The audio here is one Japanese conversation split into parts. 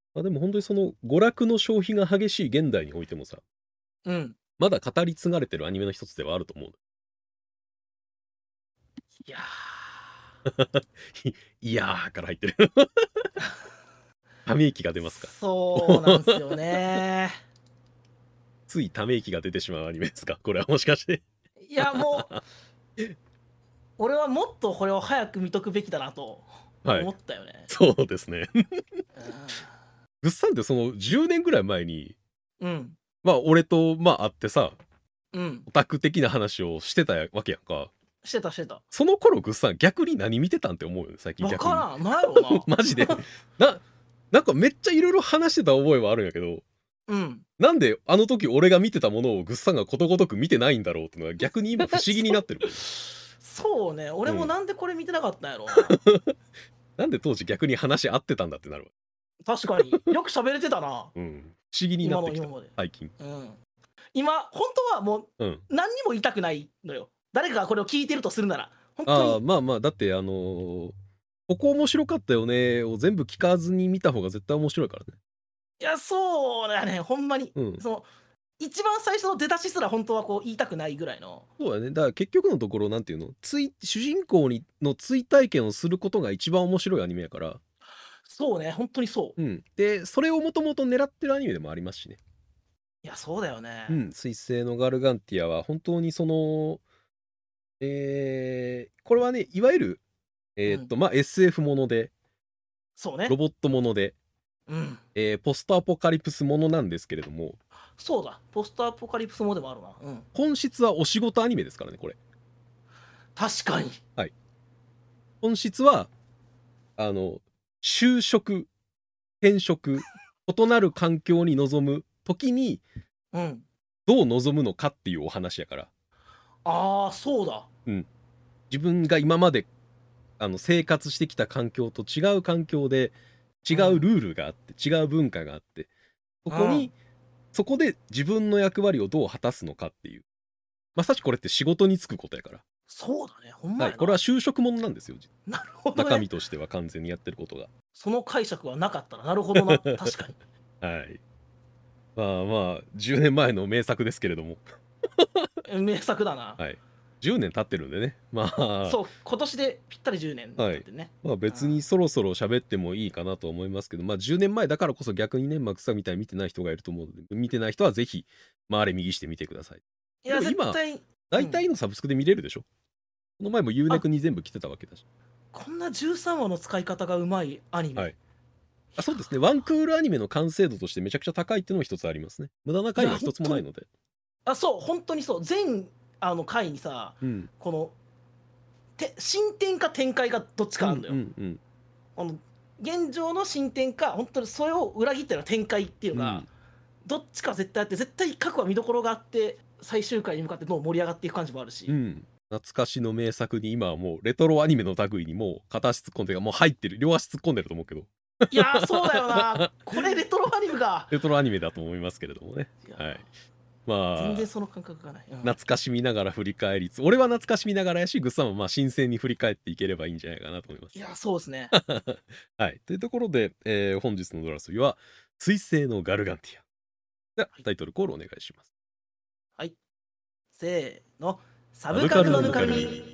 でも本当にその娯楽の消費が激しい現代においてもさ、 うん。 まだ語り継がれてるアニメの一つではあると思う。 いやいやーから入ってる。ため息が出ますか。 そうなんすよね。 ついため息が出てしまうアニメですか、これはもしかして。 いやもう俺はもっとこれを早く見とくべきだなとはい思ったよね。 そうですね。ぐっさんってその10年ぐらい前に、 うんまあ俺と会ってさ、 うんオタク的な話をしてたわけやんか。 してたしてた。 その頃ぐっさん逆に何見てたんって思うよね、最近わ逆に。 からんなんやろうなマジでなんかめっちゃいろいろ話してた覚えはあるんやけど、 うんなんであの時俺が見てたものをぐっさんがことごとく見てないんだろうっていうのは逆に今不思議になってる。 そうね、俺もなんでこれ見てなかったんやろうな、 なんで当時逆に話合ってたんだってなるわ。 確かによく喋れてたな。 不思議になってきた今まで最近。 今本当はもう何にも言いたくないのよ。誰かがこれを聞いてるとするなら本当に。 まあだってここ面白かったよねを全部聞かずに見た方が絶対面白いからね。 いやそうだね、ほんまに、その一番最初の出だしすら本当はこう言いたくないぐらいの。 そうだね。だから結局のところなんていうの、主人公の追体験をすることが一番面白いアニメやから。 そうね、本当にそう。 でそれをもともと狙ってるアニメでもありますしね。 いやそうだよね。 水星のガルガンティアは本当にそのこれはね、いわゆるSF もので、 そうね、 ロボットもので、ポストアポカリプスものなんですけれども、 そうだ、ポストアポカリプスもでもあるな。 本質はお仕事アニメですからね、これ。 確かに。 はい。本質は就職、転職、異なる環境に臨む時にどう臨むのかっていうお話やから。 ああそうだ。 自分が今まで生活してきた環境と違う環境で違うルールがあって、違う文化があって、そこで自分の役割をどう果たすのかっていう、まさしくこれって仕事に就くことやから。 そうだね、ほんまやな。 これは就職ものなんですよ。 なるほどね。 中身としては完全にやってることが。 その解釈はなかったな。なるほどな。確かに。 はい。まあ10年前の名作ですけれども。 名作だな。 はい。10年経ってるんでね。 そう、今年でぴったり10年経ってね。 別にそろそろ喋ってもいいかなと思いますけど、10年前だからこそ逆にね、草みたいに見てない人がいると思うので、見てない人はぜひ回れ右して見てください。 いや絶対大体のサブスクで見れるでしょ。この前も UNEXT に全部来てたわけだし。 こんな13話の使い方がうまいアニメ。 そうですね。ワンクールアニメの完成度としてめちゃくちゃ高いっていうのも一つありますね。無駄な回は一つもないので。 そう本当にそう。全回にさ、この進展か展開がどっちかあるんだよ。現状の進展か本当にそれを裏切ったような展開っていうのが、どっちか絶対あって、絶対各話見どころがあって最終回に向かってどう盛り上がっていく感じもあるし、 懐かしの名作に今はもうレトロアニメの類にもう片足突っ込んでもう入ってる、両足突っ込んでると思うけど。 いやそうだよな。これレトロアニメがレトロアニメだと思いますけれどもね。 全然その感覚がない。 懐かしみながら振り返り俺は懐かしみながらやし、グッさんも新鮮に振り返っていければいいんじゃないかなと思います。 いやそうですね。 はい、というところで、本日のドラソリは水星のガルガンティア。ではタイトルコールお願いします。 はい、せーの、サブカルのぬかるみ。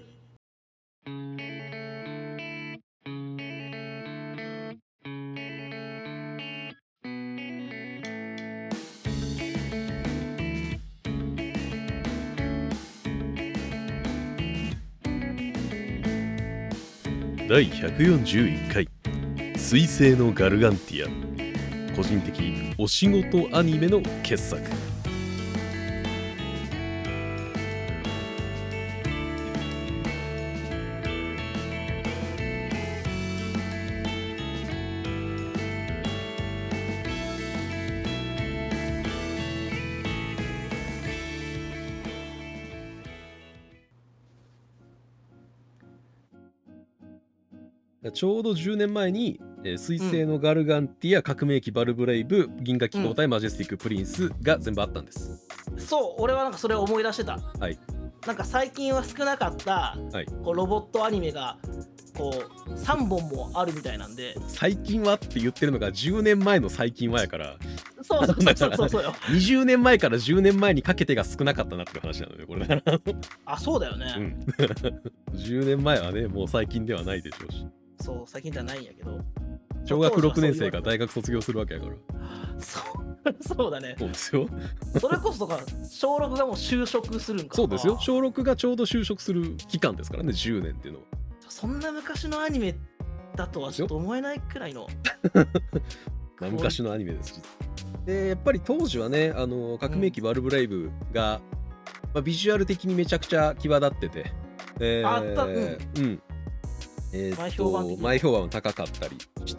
第141回水星のガルガンティア、個人的お仕事アニメの傑作。ちょうど10年前に、水星のガルガンティア、革命機バルブレイブ、銀河機構対マジェスティックプリンスが全部あったんです。 そう、俺はなんかそれを思い出してた。 はい。 なんか最近は少なかった、 はい、 こうロボットアニメがこう3本もあるみたいなんで、 最近はって言ってるのが10年前の最近はやから、 そうそうよ 20年前から10年前にかけてが少なかったなっていう話なのよこれ。 あ、そうだよね、 10年前はねもう最近ではないでしょうし、 そう最近ではないんやけど、 小学6年生が大学卒業するわけやから。 そうだね。 そうですよ。 それこそとか小6がもう就職するんか。 そうですよ。小6がちょうど就職する期間ですからね、10年っていうのは。 そんな昔のアニメだとはちょっと思えないくらいの昔のアニメです。でやっぱり当時はね、革命機バルブレイブが、ビジュアル的にめちゃくちゃ際立ってて、 あった、 前評判も高かったりして、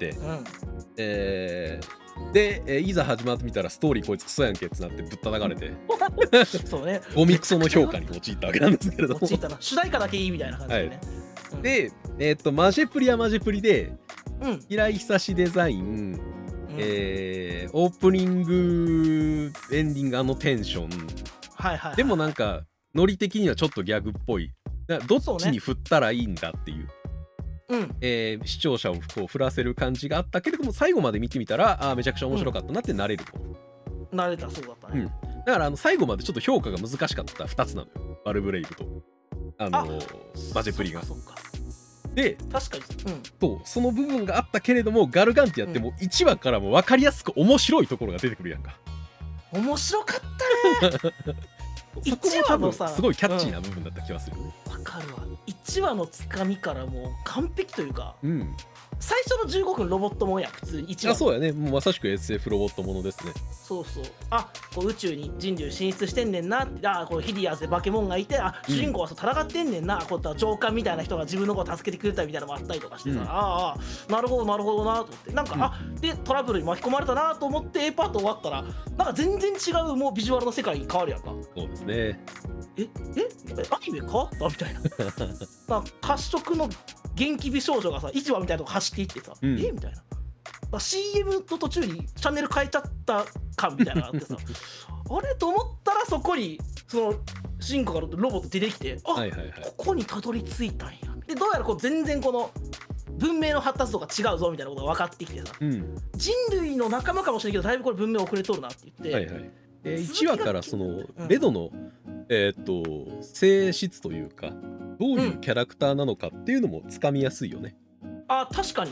で、いざ始まってみたらストーリーこいつクソやんけってなってぶったたかれてそうね、 ゴミクソの評価に陥ったわけなんですけれども、 主題歌だけいいみたいな感じでね、 で、マジェプリはマジェプリで、平井久志デザイン、オープニングエンディングテンション、でもなんかノリ的にはちょっとギャグっぽい、どっちに振ったらいいんだっていう、視聴者をこう振らせる感じがあったけれども、最後まで見てみたらめちゃくちゃ面白かったなってなれると、 なれた、そうだったね、 だから最後までちょっと評価が難しかった2つなのよ、バルブレイブとマジェプリが。で確かに、 その部分があったけれども、ガルガンティアってもう1話からも分かりやすく面白いところが出てくるやんか。 面白かったねそこも多分すごいキャッチーな部分だった気がする。 わかるわ。1話のつかみからもう完璧というか、最初の15分ロボットもんや、普通に1話。 そうやね、もうまさしく SF ロボットものですね。 そうそう、こう宇宙に人類進出してんねんなって、こうヒディアスで化け物がいて、主人公は戦ってんねんな、こう上官みたいな人が自分の子を助けてくれたみたいなのもあったりとかしてさ、なるほどなるほどなと思って、なんか、でトラブルに巻き込まれたなと思って A パート終わったら、なんか全然違うもうビジュアルの世界に変わるやんか。 そうですね。 アニメ変わったみたいな褐色の元気美少女がさ、市場みたいなとこ走っていってさ、みたいな、CM の途中にチャンネル変えちゃった感みたいなのがあってさあれと思ったら、そこにその主人公からロボット出てきて、ここにたどり着いたんや。でどうやらこう全然この文明の発達とか違うぞみたいなことが分かってきてさ、人類の仲間かもしれんけどだいぶこれ文明遅れとるなって言って、 1話からそのレドの性質というか、どういうキャラクターなのかっていうのもつかみやすいよね。 確かに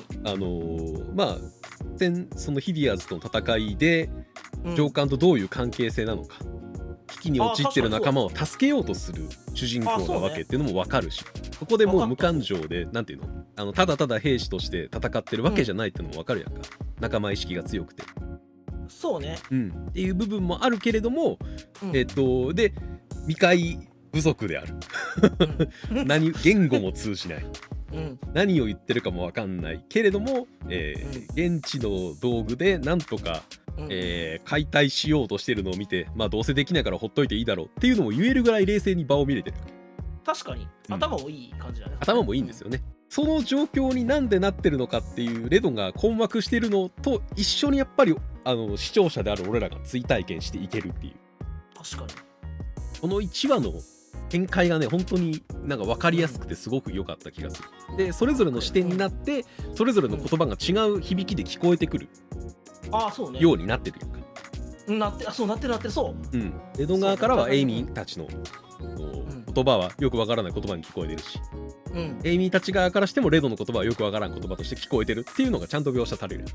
そのヒディアーズとの戦いで上官とどういう関係性なのか、危機に陥ってる仲間を助けようとする主人公なわけっていうのも分かるし、そこでもう無感情でなんていうの、ただただ兵士として戦ってるわけじゃないっていうのも分かるやんか、仲間意識が強くて。 そうね、 っていう部分もあるけれども、で未開部族である言語も通じない、何を言ってるかも分かんないけれども、現地の道具でなんとか、解体しようとしてるのを見て、どうせできないからほっといていいだろうっていうのも言えるぐらい冷静に場を見れてる。 確かに頭もいい感じだね。 頭もいいんですよね。その状況になんでなってるのかっていうレドが困惑してるのと一緒にやっぱり視聴者である俺らが追体験していけるっていう。 確かにこの1話の展開がね、本当になんか分かりやすくてすごく良かった気がする。でそれぞれの視点になってそれぞれの言葉が違う響きで聞こえてくるようになってるやんか。 なってるそう。 レド側からはエイミーたちの言葉はよくわからない言葉に聞こえてるし、エイミーたち側からしてもレドの言葉はよくわからん言葉として聞こえてるっていうのがちゃんと描写される。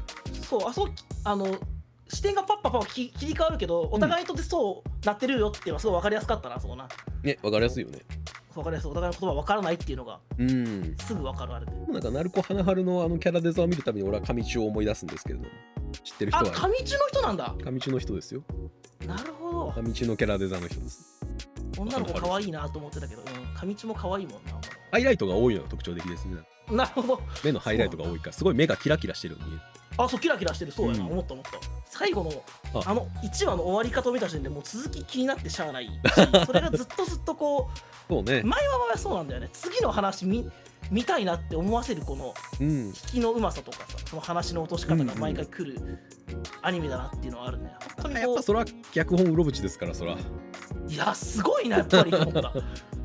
視点がパッパ切り替わるけど、お互いにとってそうなってるよっていうのはすごい分かりやすかったな。そうなね、分かりやすいよね。 分かりやすい。お互いの言葉分からないっていうのがすぐ分かる。あれでなんか鳴子花春のキャラデザを見るたびに俺は上地を思い出すんですけれども、知ってる人は上地の人なんだ。 上地の人ですよ。 なるほど。 上地のキャラデザの人です。 女の子可愛いなと思ってたけど、上地も可愛いもんな。 ハイライトが多いのが特徴的ですね。 なるほど。 目のハイライトが多いからすごい目がキラキラしてるのに。 そうキラキラしてる。そうやな、思った。最後の1話の終わり方を見た時点でもう続き気になってしゃあないし、それがずっとこうそうね、 前はそうなんだよね。次の話見たいなって思わせるこの引きのうまさとかさ、その話の落とし方が毎回来るアニメだなっていうのはあるね。 やっぱそれは脚本うろぶちですから、そらいやすごいなやっぱりと思った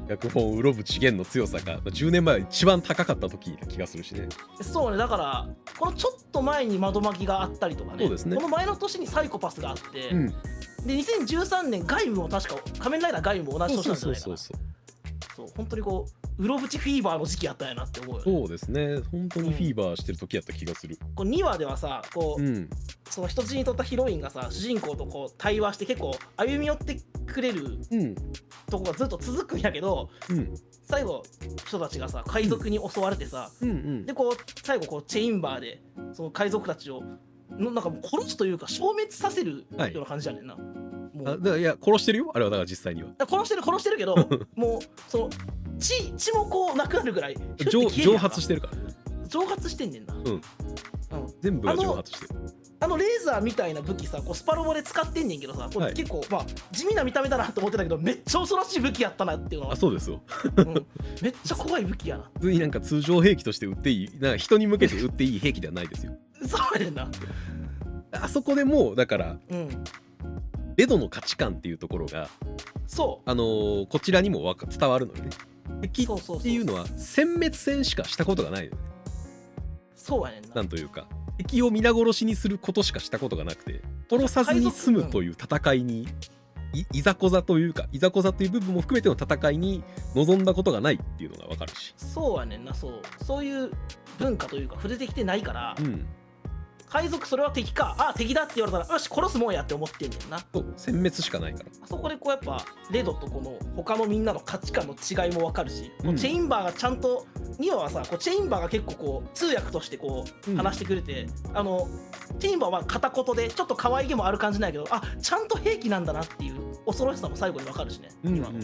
脚本うろぶちげんの強さが10年前一番高かった時な気がするしね。 そうね、だからこのちょっと前に窓巻きがあったりとかね、 そうですね、 この前の年にサイコパスがあって、 うん、 で2013年ガイムも確か仮面ライダーガイムも同じ年なんじゃないかな。そう本当にこううろぶちフィーバーの時期やったんやなって思うよね。 そうですね、本当にフィーバーしてる時やった気がする。 こう2話ではさこう、その人質に取ったヒロインがさ主人公とこう対話して結構歩み寄ってくれるとこがずっと続くんやけど、最後人たちがさ海賊に襲われてさ、でこう最後こうチェインバーでその海賊たちをなんかもう殺すというか消滅させるような感じやねんな。 もうだからいや殺してるよあれは。だから実際には殺してるけどもうその血もこうなくなるぐらい蒸発してるから。 蒸発してんねんな。 全部が蒸発してる。 レーザーみたいな武器さこうスパロボで使ってんねんけどさ、これ結構、まあ地味な見た目だなと思ってたけどめっちゃ恐ろしい武器やったなっていうのは。 あ、そうですよ、 めっちゃ怖い武器やな。 普通になんか通常兵器として撃っていい、なんか人に向けて撃っていい兵器ではないですよ。 そうやねんな。 あそこでもうだから、レドの価値観っていうところがそうこちらにも伝わるのよね。敵っていうのは殲滅戦しかしたことがないのよね。 そうやねんな。 なんというか敵を皆殺しにすることしかしたことがなくて、殺さずに済むという戦いに、いざこざというかいざこざという部分も含めての戦いに臨んだことがないっていうのが分かるし。そうやねんな。そういう文化というか触れてきてないから、海賊それは敵か、敵だって言われたらよし殺すもんやって思ってんねんな。 そう殲滅しかないから。 あそこでこうやっぱレドとこの他のみんなの価値観の違いも分かるし、チェインバーがちゃんと2話はさこうチェインバーが結構こう通訳としてこう話してくれて、チェインバーは片言でちょっと可愛げもある感じなんやけど、ちゃんと兵器なんだなっていう恐ろしさも最後に分かるしね。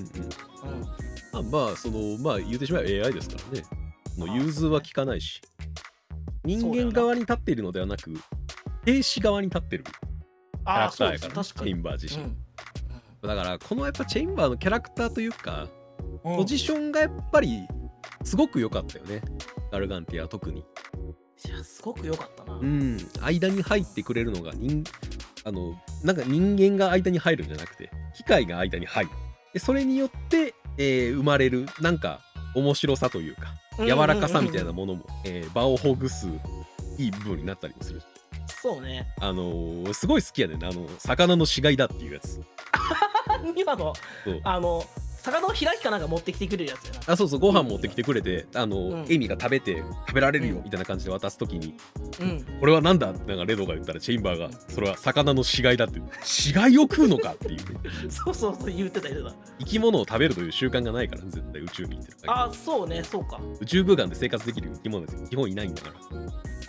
まあそのまあ言うてしまえば AI ですからね。融通は効かないし、人間側に立っているのではなく兵士側に立ってるキャラクターやから、チェインバー自身、だからこのやっぱチェインバーのキャラクターというか、ポジションがやっぱりすごく良かったよね、ガルガンティアは特に。 いやすごく良かったな。 間に入ってくれるのがなんか人間が間に入るんじゃなくて機械が間に入る。でそれによって、生まれるなんか面白さというか柔らかさみたいなものも、場をほぐすいい部分になったりもする。 そうね。 すごい好きやねんな、魚の死骸だっていうやつ。 今の魚の開きかなんか持ってきてくれるやつやな。 そうそう、ご飯持ってきてくれてエミが食べられるよみたいな感じで渡すときに、これはなんだってなんかレドが言ったらチェインバーがそれは魚の死骸だって。死骸を食うのかっていうね。 そう言ってた。 生き物を食べるという習慣がないから、絶対宇宙に行ってるから。 そうね、そうか。 宇宙空間で生活できる生き物ですよ、基本いないんだから。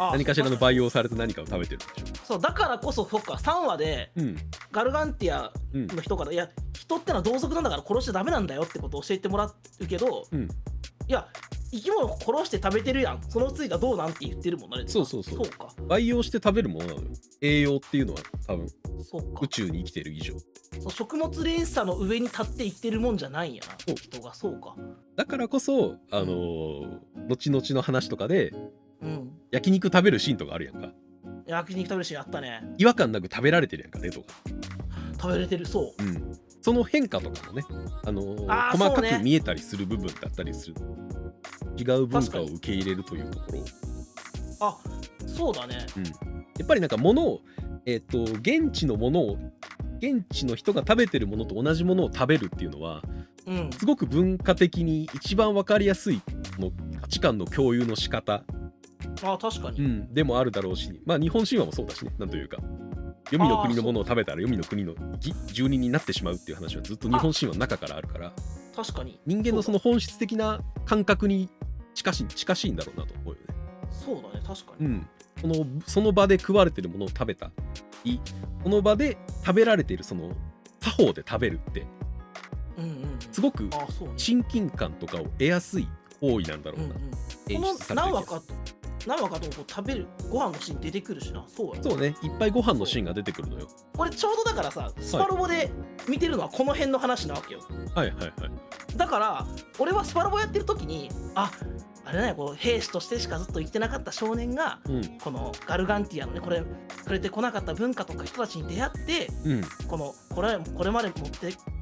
何かしらの培養されて何かを食べてるでしょ。 そうだからこそそっか3話で、ガルガンティアの人から、いや人ってのは同族なんだから殺しちゃダメなんだよってことを教えてもらうけど、いや生き物を殺して食べてるやん、そのついたどうなんって言ってるもんな。 そうか、培養して食べるものなのよ、栄養っていうのは多分。宇宙に生きてる以上食物連鎖の上に立って生きてるもんじゃないんやな、人が。そうか。 だからこそ後々の話とかで、焼肉食べるシーンとかあるやんか。 焼肉食べるシーンあったね。 違和感なく食べられてるやんか、レドが。 食べれてる。 その変化とかもね、細かく見えたりする部分だったりする。違う文化を受け入れるというところ。 そうだね。 やっぱりなんか物を現地のものを現地の人が食べてるものと同じものを食べるっていうのは、すごく文化的に一番分かりやすい価値観の共有の仕方確かに、 でもあるだろうし、日本神話もそうだしね。なんというか黄泉の国のものを食べたら黄泉の国の住人になってしまうっていう話はずっと日本神話の中からあるから、 確かに人間のその本質的な感覚に近しいんだろうなと思うよね。 そうだね、確かに。 その場で食われてるものを食べたり、その場で食べられているその作法で食べるって、すごく親近感とかを得やすい行為なんだろうな。 演出されてるやつ。何話かともこう食べるご飯のシーン出てくるしな。 そうね、いっぱいご飯のシーンが出てくるのよ。 これちょうどだからさ、スパロボで見てるのはこの辺の話なわけよ。だから俺はスパロボやってる時にあれね、こう兵士としてしかずっと生きてなかった少年が、このガルガンティアのね、これ触れてこなかった文化とか人たちに出会って、これまで持って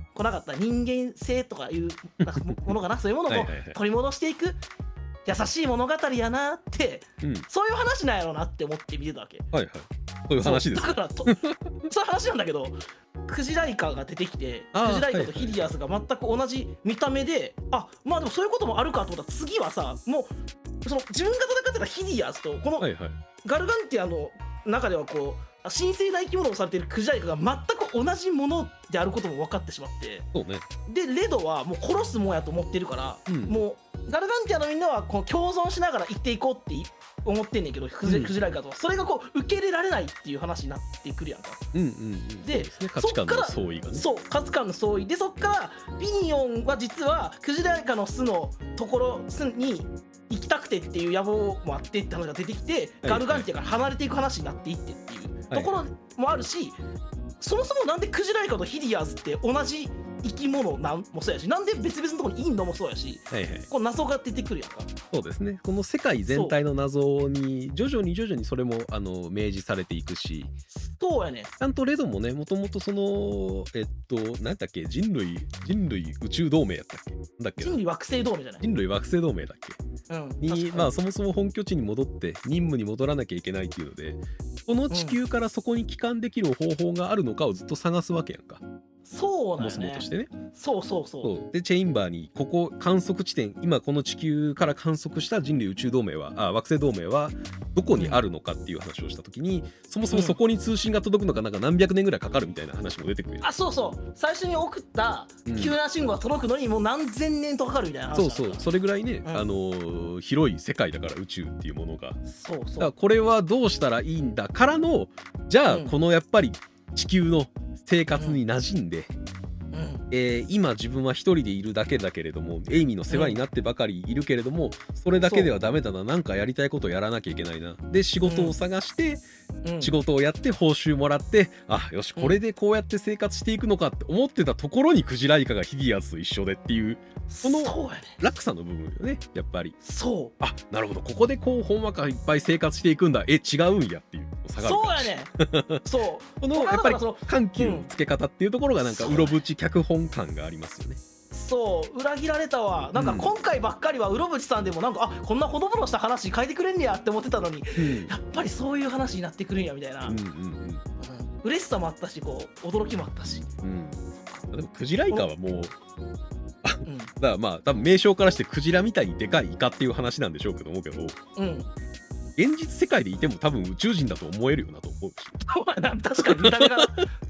来なかった人間性とかいうなんかものかなそういうものを取り戻していく優しい物語やなって、そういう話なんやろうなって思って見てたわけ。 はいはい、そういう話ですだからそういう話なんだけど、クジライカが出てきて、クジライカとヒリアスが全く同じ見た目で、まあでもそういうこともあるかと思ったら、次はさ、もうその自分が戦ってたヒリアスとこのガルガンティアの中ではこう神聖な生き物をされているクジライカが全く同じものであることも分かってしまって、 そうね、 でレドはもう殺すもんやと思ってるから、もうガルガンティアのみんなはこの共存しながら生きていこうって思ってんねんけど、クジライカとはそれがこう受け入れられないっていう話になってくるやんか。で価値観の相違がね、 そう価値観の相違で、そっからピニオンは実はクジライカの巣のところに行きたくてっていう野望もあってって話が出てきて、ガルガンティアから離れていく話になっていってっていうところもあるし、そもそもなんでクジライカとヒリアーズって同じ生き物なんもそうやし、なんで別々のところにいんのもそうやし、こう謎が出てくるやんか。 そうですね、この世界全体の謎に徐々にそれも明示されていくし、 そうやね、 ちゃんとレドもね、もともとその何だっけ、人類宇宙同盟やったっけ、なんだっけ、 人類惑星同盟じゃない、 人類惑星同盟だっけ、にまあそもそも本拠地に戻って任務に戻らなきゃいけないっていうので、この地球からそこに帰還できる方法があるのかをずっと探すわけやんか。 そうなんモスモとしてね。 そうでチェインバーにここ観測地点、今この地球から観測した人類宇宙同盟は惑星同盟はどこにあるのかっていう話をした時に、そもそもそこに通信が届くのかなんか何百年ぐらいかかるみたいな話も出てくる。 そう最初に送った救難信号が届くのにもう何千年とかかるみたいな話。 それぐらいね、広い世界だから宇宙っていうものが。だからこれはどうしたらいいんだからの、じゃあこのやっぱり地球の生活に馴染んで、今自分は一人でいるだけだけれども、エイミの世話になってばかりいるけれども、それだけではダメだな、なんかやりたいことをやらなきゃいけないな、で仕事を探して、仕事をやって報酬もらって、よしこれでこうやって生活していくのかって思ってたところにクジライカがヒディアスと一緒でっていう、その落差の部分よね、やっぱり。なるほど、ここでこうほんわかいっぱい生活していくんだ、違うんやっていう差があるから。このやっぱり緩急のつけ方っていうところがなんかうろぶち脚本感がありますよね。 裏切られたわ。なんか今回ばっかりはうろぶちさんでもなんかこんなほのぼのした話書いてくれんねやって思ってたのに、やっぱりそういう話になってくるんやみたいな、嬉しさもあったし、こう驚きもあったし。 でもクジライカはもうだからまあ多分名称からしてクジラみたいにでかいイカっていう話なんでしょうけど、現実世界でいても多分宇宙人だと思えるよなと思うし。 確かに見た目が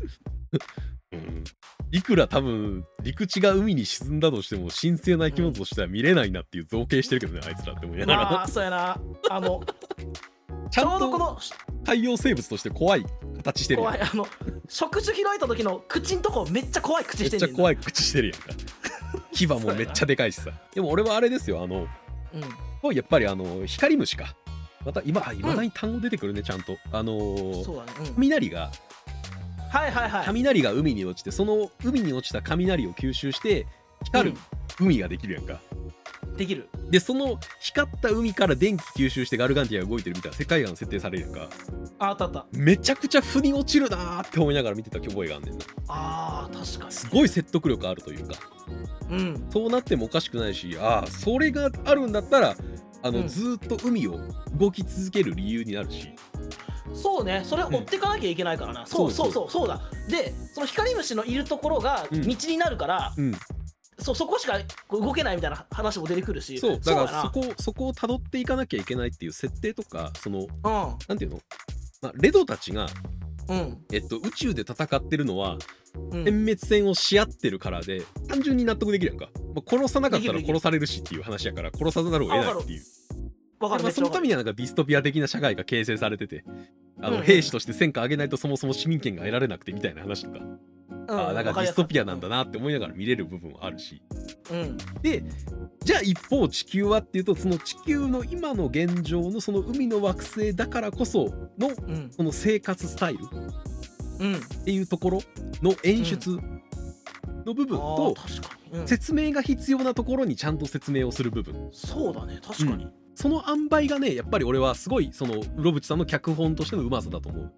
いくら多分陸地が海に沈んだとしても神聖な生き物としては見れないなっていう造形してるけどね、あいつらって思いながら。 そうやな、 ちゃんとこの海洋生物として怖い形してるやん。 触手開いた時の口んとこめっちゃ怖い口してるやん。 めっちゃ怖い口してるやんか。牙もめっちゃでかいしさ。でも俺はあれですよ、やっぱり光虫か。また今だに単語出てくるね、ちゃんと。雷が雷が海に落ちて、その海に落ちた雷を吸収して光る海ができるやんか。 できる。 でその光った海から電気吸収してガルガンティアが動いてるみたいな世界観設定されるやんか。 あった。 めちゃくちゃ腑に落ちるなーって思いながら見てた覚えがあんねんな。 確かにすごい説得力あるというか、そうなってもおかしくないし、それがあるんだったらずっと海を動き続ける理由になるし。 そうね、それを追っていかなきゃいけないからな。そうだ。でその光虫のいるところが道になるから、そこしか動けないみたいな話も出てくるし、 だからそこを辿っていかなきゃいけないっていう設定とか、なんていうの、レドたちが、宇宙で戦ってるのは殲滅戦をし合ってるからで単純に納得できるやんか。殺さなかったら殺されるしっていう話やから、殺さざるを得ないっていう。そのためにはなんかディストピア的な社会が形成されてて、兵士として戦果上げないとそもそも市民権が得られなくてみたいな話とか、なんかディストピアなんだなって思いながら見れる部分はあるし、でじゃあ一方地球はっていうと、その地球の今の現状のその海の惑星だからこそのその生活スタイルっていうところの演出の部分と、説明が必要なところにちゃんと説明をする部分。 そうだね、確かに。 その塩梅がね、やっぱり俺はすごいそのうろぶちさんの脚本としてのうまさだと思う。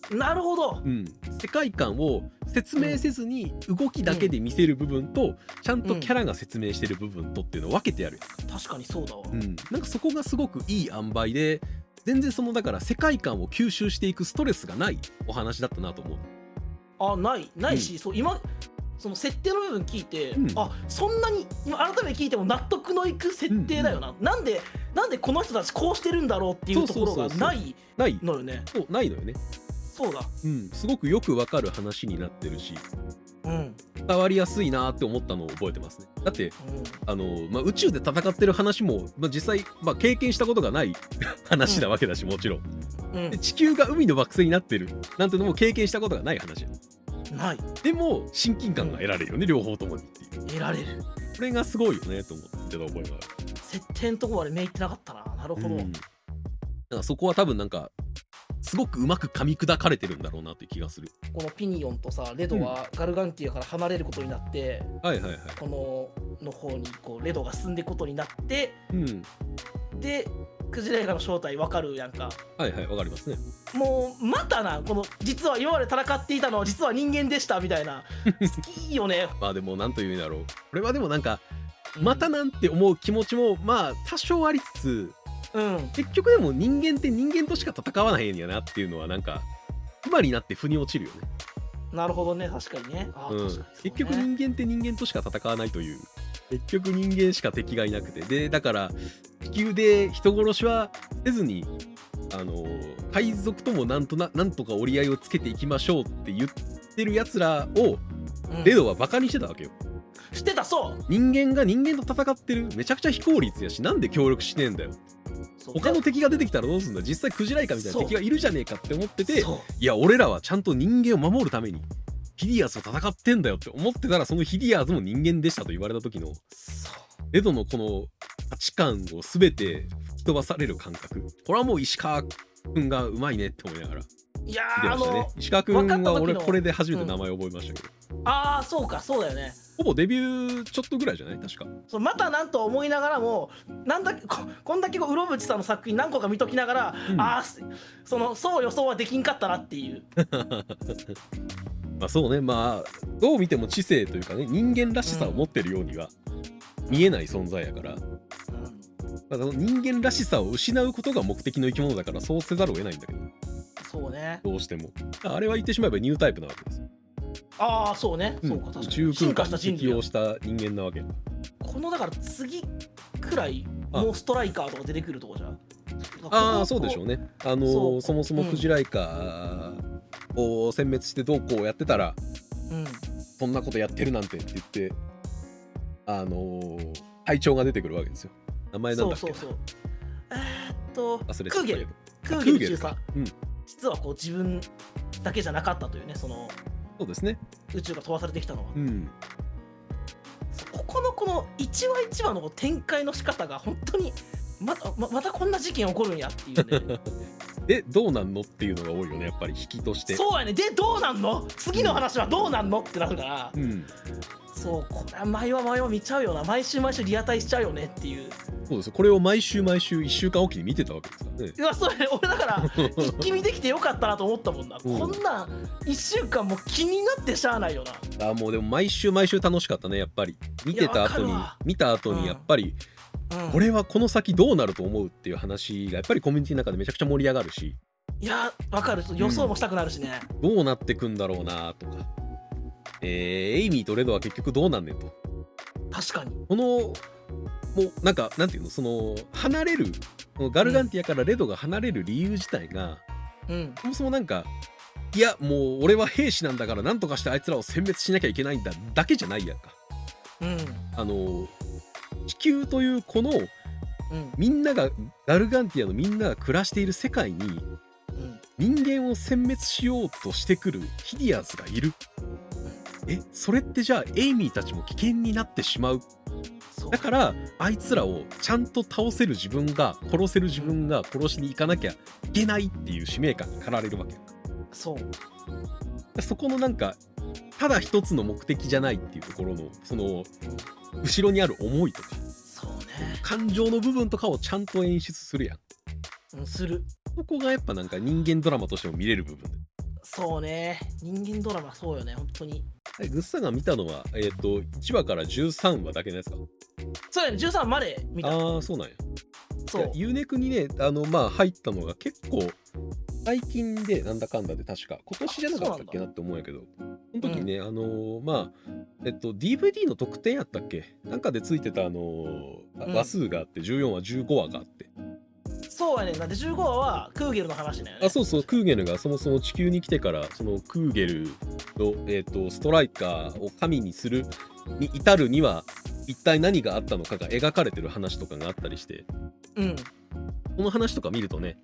なるほど、 世界観を説明せずに動きだけで見せる部分と、ちゃんとキャラが説明してる部分とっていうのを分けてやるやん。 確かにそうだわ、 なんかそこがすごくいい塩梅で、全然だから世界観を吸収していくストレスがないお話だったなと思う。 ないし、そう今その設定の部分聞いて、そんなに今改めて聞いても納得のいく設定だよな、なんでこの人たちこうしてるんだろうっていうところがないのよね。 ないのよね。 そうだ、 すごくよくわかる話になってるし、伝わりやすいなって思ったのを覚えてますね。だって、宇宙で戦ってる話も、実際、経験したことがない話なわけだし、もちろん、で地球が海の惑星になってるなんてのも経験したことがない話ない。 でも親近感が得られるよね、両方ともにっていう。 得られる。 これがすごいよねと思ってた覚えがある。 設定のとこまで目いってなかったな。なるほど。 だからそこは多分なんかすごくうまく噛み砕かれてるんだろうなっていう気がする。 このピニオンとさレドはガルガンティアから離れることになって、この方にこうレドが進んでいくことになって、でクジラ映画の正体分かるやんか。 分かりますね。 もうまたな、この実は今まで戦っていたのは実は人間でしたみたいな好きよね。 でもなんというんだろう、これはでもなんかまたなんて思う気持ちも多少ありつつ、結局でも人間って人間としか戦わないんやなっていうのはなんか今になって腑に落ちるよね。 なるほどね、確かにね。 結局人間って人間としか戦わないという、結局人間しか敵がいなくて、でだから地球で人殺しはせずに海賊ともなんとか折り合いをつけていきましょうって言ってるやつらを、レドはバカにしてたわけよ。 してた。そう人間が人間と戦ってる、めちゃくちゃ非効率やし、なんで協力しねえんだよ。他の敵が出てきたらどうすんだ、実際クジライカみたいな敵がいるじゃねえかって思ってて、いや俺らはちゃんと人間を守るためにヒディアスと戦ってんだよって思ってたら、そのヒディアスも人間でしたと言われた時のレドのこの価値観を全て吹き飛ばされる感覚、これはもう石川君がうまいねって思いながら。 いや石川君は俺これで初めて名前覚えましたけど、 そうか、そうだよね。 ほぼデビューちょっとぐらいじゃない確か。 またなんと思いながらも、なんだこんだけうろぶちさんの作品何個か見ときながら、そう予想はできんかったなっていう。 そうね、どう見ても知性というかね、人間らしさを持ってるようには見えない存在やから、人間らしさを失うことが目的の生き物だから、そうせざるを得ないんだけど。 そうね、 どうしてもあれは言ってしまえばニュータイプなわけですよ。 そうね、そうか、確かに宇宙空間に適応した人間なわけ。 このだから次くらいもうストライカーとか出てくるとこじゃ。 そうでしょうね。そもそもクジライカを殲滅してどうこうやってたら、そんなことやってるなんてって言って隊長が出てくるわけですよ。名前なんだっけ。 忘れちゃったけどクーゲル中佐、実はこう自分だけじゃなかったというね、 そうですね、 宇宙が飛ばされてきたのは、この1話1話の展開の仕方が本当にまたこんな事件起こるんやっていうね。 でどうなんのっていうのが多いよね、やっぱり引きとして。 そうやね。でどうなんの、次の話はどうなんのってなるから、これは毎話見ちゃうよな。毎週リアタイしちゃうよねっていう。 そうですよ、これを毎週1週間おきに見てたわけですからね。 いや、それ俺だから一気見できてよかったなと思ったもんな。こんなん1週間も気になってしゃあないよな。 もうでも毎週楽しかったね、やっぱり。見た後にやっぱり、これはこの先どうなると思うっていう話がやっぱりコミュニティの中でめちゃくちゃ盛り上がるし。 いや、わかる。予想もしたくなるしね。 どうなってくんだろうなとか、エイミーとレドは結局どうなんねんと。 確かにもうなんていうの、離れるガルガンティアからレドが離れる理由自体が、そもそもなんか、いやもう俺は兵士なんだからなんとかしてあいつらを殲滅しなきゃいけないんだだけじゃないやんか。地球というこの、みんながガルガンティアのみんなが暮らしている世界に、人間を殲滅しようとしてくるヒディアスがいる。それってじゃあエイミーたちも危険になってしまう。だからあいつらをちゃんと倒せる自分が、殺せる自分が殺しに行かなきゃいけないっていう使命感に駆られるわけやんか。そこのなんかただ一つの目的じゃないっていうところの後ろにある思いとか、感情の部分とかをちゃんと演出するやん。 する。 そこがやっぱなんか人間ドラマとしても見れる部分で。 そうね、人間ドラマそうよね、本当に。 グッサンが見たのは、1話から13話だけのやつか。 そうやね、13話まで見た。 ああ、そうなんや。 そう。 ユーネクにね、入ったのが結構最近で、なんだかんだで確か今年じゃなかったっけなって思うんやけど、その時ね、DVD の特典やったっけなんかでついてた話数があって、14話15話があって、 そうやねん。だって15話はクーゲルの話だよね。 そうそう、クーゲルがそもそも地球に来てから、そのクーゲルの、ストライカーを神にするに至るには一体何があったのかが描かれてる話とかがあったりして、この話とか見るとね、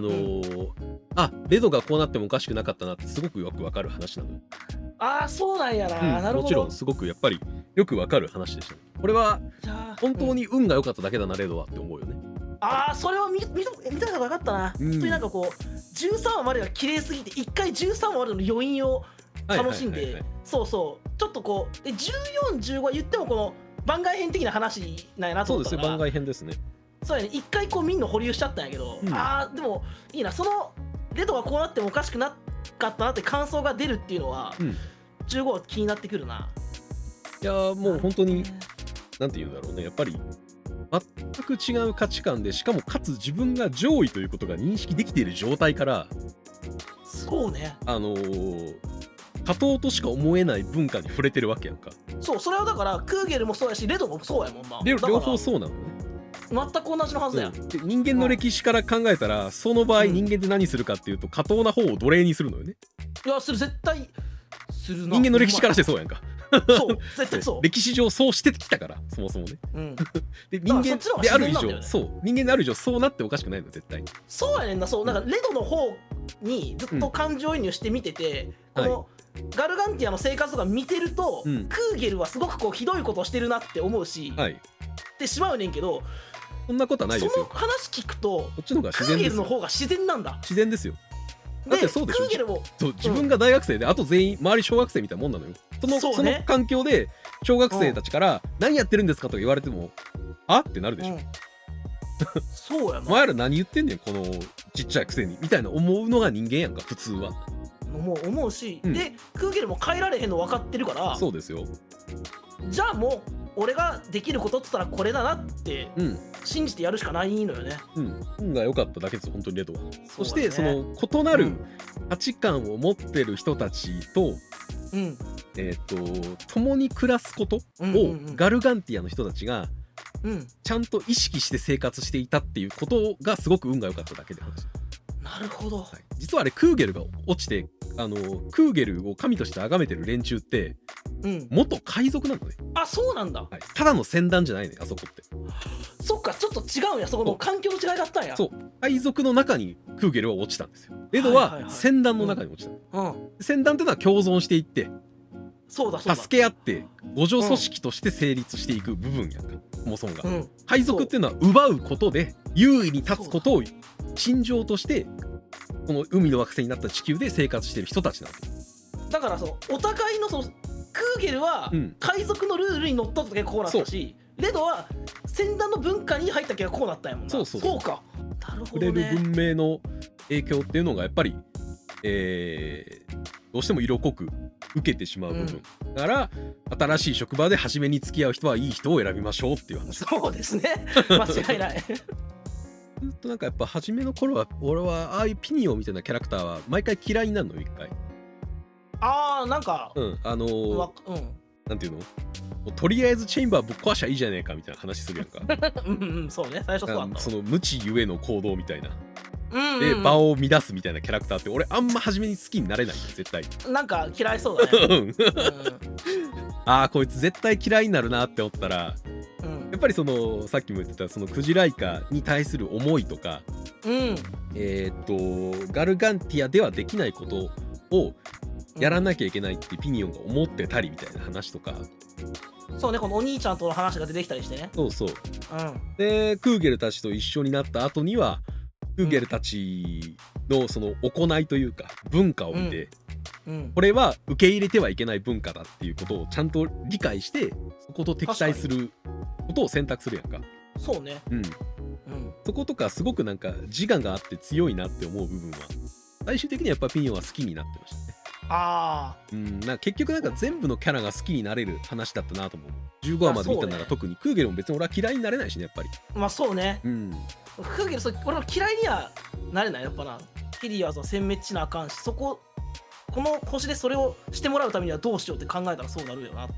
レドがこうなってもおかしくなかったなってすごくよくわかる話なの。 そうなんやな、なるほど。 もちろんすごくやっぱりよくわかる話でしたね。これは本当に運が良かっただけだな、レドはって思うよね。 それは見た方が分かったな。本当になんかこう13話までが綺麗すぎて一回13話までの余韻を楽しんで、そうそうちょっとこう14、15は言ってもこの番外編的な話なんやなと思ったから。 そうですね、番外編ですね。 そうやね、一回こう見んの保留しちゃったんやけど、でもいいな、そのレドがこうなってもおかしくなかったなって感想が出るっていうのは、15話気になってくるな。 いやもう本当になんて言うんだろうね、やっぱり全く違う価値観で、しかもかつ自分が上位ということが認識できている状態から、 そうね、 過当としか思えない文化に触れてるわけやんか。 そう、それはだからクーゲルもそうやしレドもそうやもんな。 両方そうなのね。 全く同じのはずや、 で人間の歴史から考えたら、その場合人間って何するかっていうと、過当な方を奴隷にするのよね。いや、それ絶対するな。 人間の歴史からしてそうやんか。 そう絶対そう。 歴史上そうしてきたから、そもそもね。で人間である以上、人間である以上そうなっておかしくないの絶対に。 そうやねんな。そうなんかレドの方にずっと感情移入して見てて、このガルガンティアの生活とか見てると、クーゲルはすごくこうひどいことをしてるなって思うし、ってしまうねんけど、 そんなことはないですよ。 その話聞くと、 こっちの方が自然ですよ。クーゲルの方が自然なんだ。 自然ですよ。だってそうでしょ。 クーゲルもそう、自分が大学生で、あと全員周り小学生みたいなもんなのよ。その環境で小学生たちから何やってるんですかと言われても、ってなるでしょ。 そうやな。 お前ら何言ってんねんこのちっちゃいくせにみたいな思うのが人間やんか、普通は。 思うし、でクーゲルも変えられへんの分かってるから。 そうですよ。 じゃあもう俺ができることっつったらこれだなって信じてやるしかないのよね。 運が良かっただけです本当にレドは。そしてその異なる価値観を持ってる人たちと、共に暮らすことをガルガンティアの人たちがちゃんと意識して生活していたっていうことがすごく運が良かっただけで話。 なるほど。 実はあれクーゲルが落ちて、クーゲルを神として崇めてる連中って、元海賊なのね。 そうなんだ。 ただの船団じゃないね、あそこって。そっか、ちょっと違うんや。そこの環境の違いがあったんや。 そう、海賊の中にクーゲルは落ちたんですよ。レドは船団の中に落ちた。船団っていうのは共存していって、助け合って互助組織として成立していく部分やんか、そもそもが。海賊っていうのは奪うことで優位に立つことを信条として、この海の惑星になった地球で生活してる人たちなわけだから。お互いのクーゲルは海賊のルールにのっとった時はこうなったし、レドは船団の文化に入った時はこうなったんやもんな。そうか。なるほどね。 触れる文明の影響っていうのがやっぱり、どうしても色濃く受けてしまう部分、だから新しい職場で初めに付き合う人はいい人を選びましょうっていう話。 そうですね、間違いないずっとなんかやっぱ初めの頃は俺はああいうピニオンみたいなキャラクターは毎回嫌いになるのよ、一回。 なんかなんていうの、とりあえずチェンバーぶっ壊しゃいいじゃねえかみたいな話するやんか。 そうね、最初そうだった。 その無知ゆえの行動みたいな、で場を乱すみたいなキャラクターって俺あんま初めに好きになれないんだよ、絶対。 なんか嫌いそうだね。 こいつ絶対嫌いになるなって思ったら、やっぱりそのさっきも言ってたそのクジライカに対する思いとか、ガルガンティアではできないことをやらなきゃいけないってピニオンが思ってたりみたいな話とか。 そうね、このお兄ちゃんとの話が出てきたりしてね。 そうそう。でクーゲルたちと一緒になった後にはクーゲルたちのその行いというか文化を見て、これは受け入れてはいけない文化だっていうことをちゃんと理解して、そこと敵対することを選択するやんか。 そうね。 そことかすごくなんか自我があって強いなって思う部分は最終的にはやっぱピニョンは好きになってましたね。 ああ、 なんか結局なんか全部のキャラが好きになれる話だったなと思う。15話まで見たなら特に、クーゲルも別に俺は嫌いになれないしね、やっぱり。 まあそうね。 うん。 クーゲル、俺は嫌いにはなれない、やっぱな。キリアは殲滅しなあかんし、この星でそれをしてもらうためにはどうしようって考えたらそうなるよなって。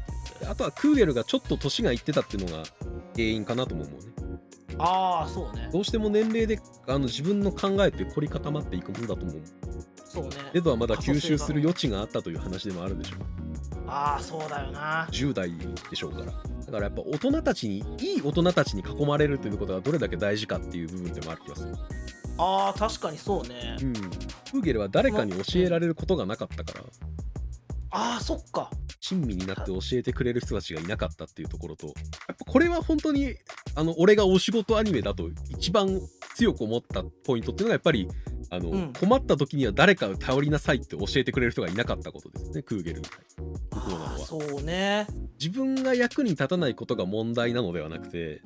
あとはクーゲルがちょっと年がいってたっていうのが原因かなとも思うね。 ああ、そうね。 どうしても年齢で自分の考えって凝り固まっていくもんだと思う。 そうね。 レドはまだ吸収する余地があったという話でもあるでしょう。 ああ、そうだよな。 10代でしょうから。だからやっぱいい大人たちに囲まれるということがどれだけ大事かっていう部分でもある気がする。 ああ、確かにそうね。 クーゲルは誰かに教えられることがなかったから。 ああ、そっか。 親身になって教えてくれる人たちがいなかったっていうところと、やっぱこれは本当に俺がお仕事アニメだと一番強く思ったポイントっていうのがやっぱり困った時には誰かを頼りなさいって教えてくれる人がいなかったことですね、クーゲルみたいな。 ああ、そうね。 自分が役に立たないことが問題なのではなくて、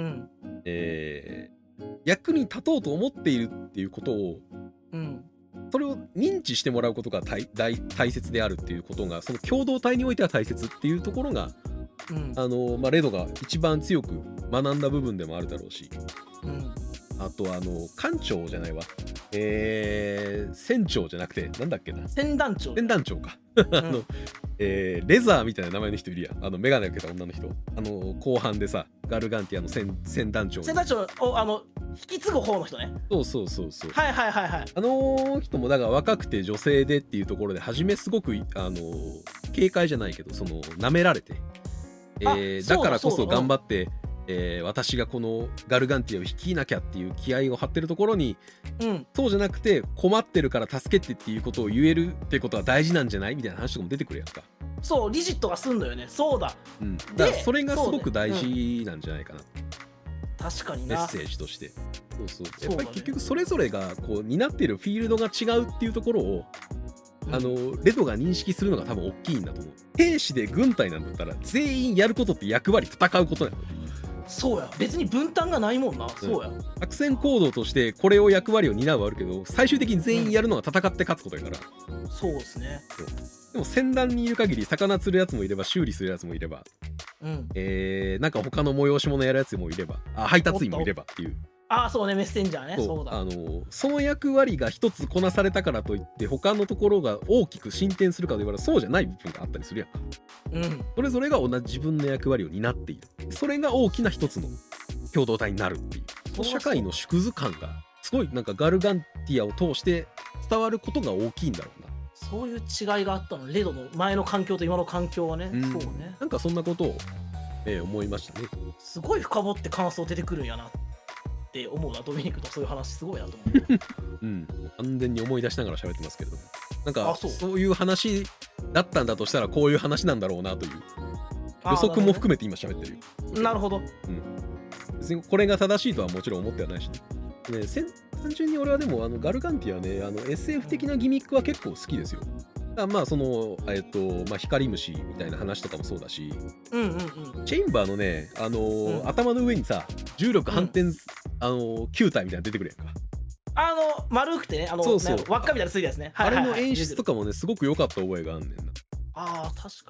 役に立とうと思っているっていうことを、それを認知してもらうことが大切であるっていうことが、その共同体においては大切っていうところが、レドが一番強く学んだ部分でもあるだろうし、あと艦長じゃないわ、船長じゃなくてなんだっけな、 船団長かレザーみたいな名前の人いるやん、メガネかけた女の人、後半でさガルガンティアの船団長を引き継ぐ方の人ね。 そう。 はい。 人もだから若くて女性でっていうところで初めすごく警戒じゃないけど舐められて、だからこそ頑張って、私がこのガルガンティアを率いなきゃっていう気合を張ってるところに、そうじゃなくて困ってるから助けてっていうことを言えるってことは大事なんじゃないみたいな話とかも出てくるやんか。 そう、リジットがすんのよね。そうだ。 だからそれがすごく大事なんじゃないかな。 確かにな。 メッセージとして。やっぱり結局それぞれがこう担っているフィールドが違うっていうところをレドが認識するのが多分大きいんだと思う。兵士で軍隊なんだったら全員やることって役割、戦うことなの。 そうや、別に分担がないもんな。そうや、 作戦行動としてこれを役割を担うはあるけど、最終的に全員やるのは戦って勝つことやから。 そうですね。 でも船団にいる限り魚釣るやつもいれば修理するやつもいれば、なんか他の催し物やるやつもいれば、配達員もいればっていう。 そうね、メッセンジャーね。そうだ。 その役割が一つこなされたからといって他のところが大きく進展するかと言われたらそうじゃない部分があったりするやんか。それぞれが同じ自分の役割を担っている。それが大きな一つの共同体になるっていう、社会の縮図感がすごいなんかガルガンティアを通して伝わることが大きいんだろうな。 そういう違いがあったの、レドの前の環境と今の環境はね。そうね。 なんかそんなことを、思いましたね。すごい深掘って感想出てくるんやなって思うな。ドミニクとそういう話すごいなと思う。 完全に思い出しながら喋ってますけど、なんかそういう話だったんだとしたらこういう話なんだろうなという予測も含めて今喋ってるよ。 なるほど。 別にこれが正しいとはもちろん思ってはないしね。単純に俺はでもガルガンティアね、SF 的なギミックは結構好きですよ。まあその光虫みたいな話とかもそうだし、チェインバーのね頭の上にさ重力反転球体みたいなの出てくるやんか。 丸くてね、 そうそう輪っかみたいなついたやつね。 あれの演出とかもねすごく良かった覚えがあんねんな。 確か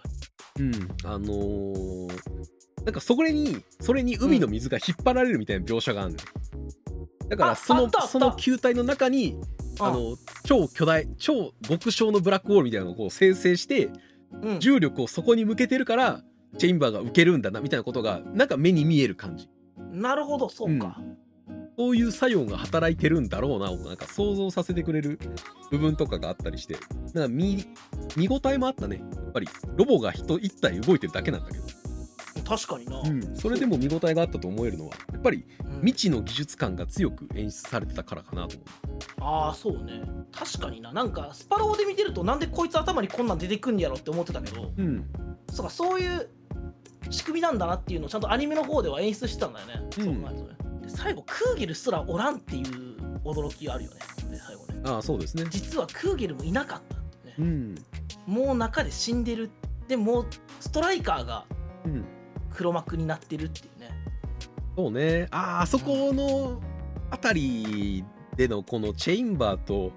に。なんかそれに海の水が引っ張られるみたいな描写があるのよ。だからその球体の中に超巨大超極小のブラックホールみたいなのをこう生成して、重力をそこに向けてるからチェインバーが受けるんだなみたいなことがなんか目に見える感じ。 なるほど、そうか。 そういう作用が働いてるんだろうなをなんか想像させてくれる部分とかがあったりして、なんか見応えもあったね。やっぱりロボが人一体動いてるだけなんだけど。 確かにな、 それでも見応えがあったと思えるのはやっぱり未知の技術感が強く演出されてたからかなと思う。そうね、確かにな。なんかスパロボで見てるとなんでこいつ頭にこんなん出てくんやろって思ってたけど、そういう仕組みなんだなっていうのをちゃんとアニメの方では演出してたんだよね。で最後クーゲルすらおらんっていう驚きがあるよね。最後ね。 そうですね。 実はクーゲルもいなかったってね。もう中で死んでる。でもうストライカーが黒幕になってるっていうね。 そうね。あそこのあたりでのこのチェインバーと